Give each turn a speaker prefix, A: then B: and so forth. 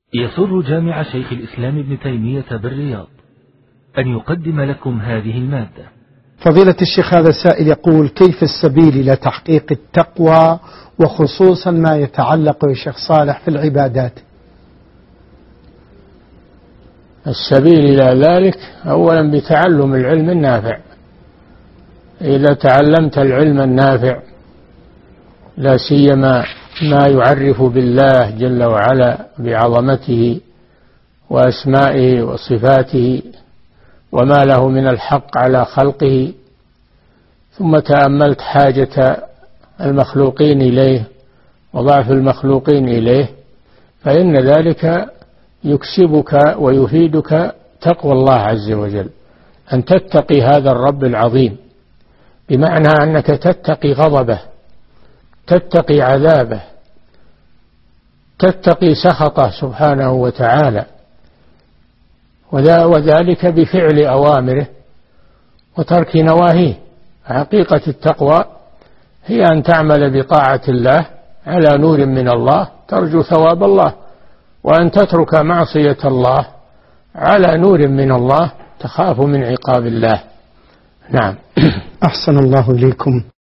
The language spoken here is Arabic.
A: يسر جامع شيخ الإسلام ابن تيمية بالرياض أن يقدم لكم هذه المادة.
B: فضيلة الشيخ، هذا السائل يقول: كيف السبيل إلى تحقيق التقوى، وخصوصا ما يتعلق يا شيخ صالح في العبادات؟
C: السبيل إلى ذلك أولا بتعلم العلم النافع. إذا تعلمت العلم النافع، لا سيما ما يعرف بالله جل وعلا بعظمته وأسمائه وصفاته وما له من الحق على خلقه، ثم تأملت حاجة المخلوقين إليه وضعف المخلوقين إليه، فإن ذلك يكسبك ويفيدك تقوى الله عز وجل، أن تتقي هذا الرب العظيم، بمعنى أنك تتقي غضبه، تتقي عذابه، تتقي سخطه سبحانه وتعالى، وذلك بفعل أوامره وترك نواهيه. حقيقة التقوى هي أن تعمل بطاعة الله على نور من الله ترجو ثواب الله، وأن تترك معصية الله على نور من الله تخاف من عقاب الله. نعم.
B: أحسن الله إليكم.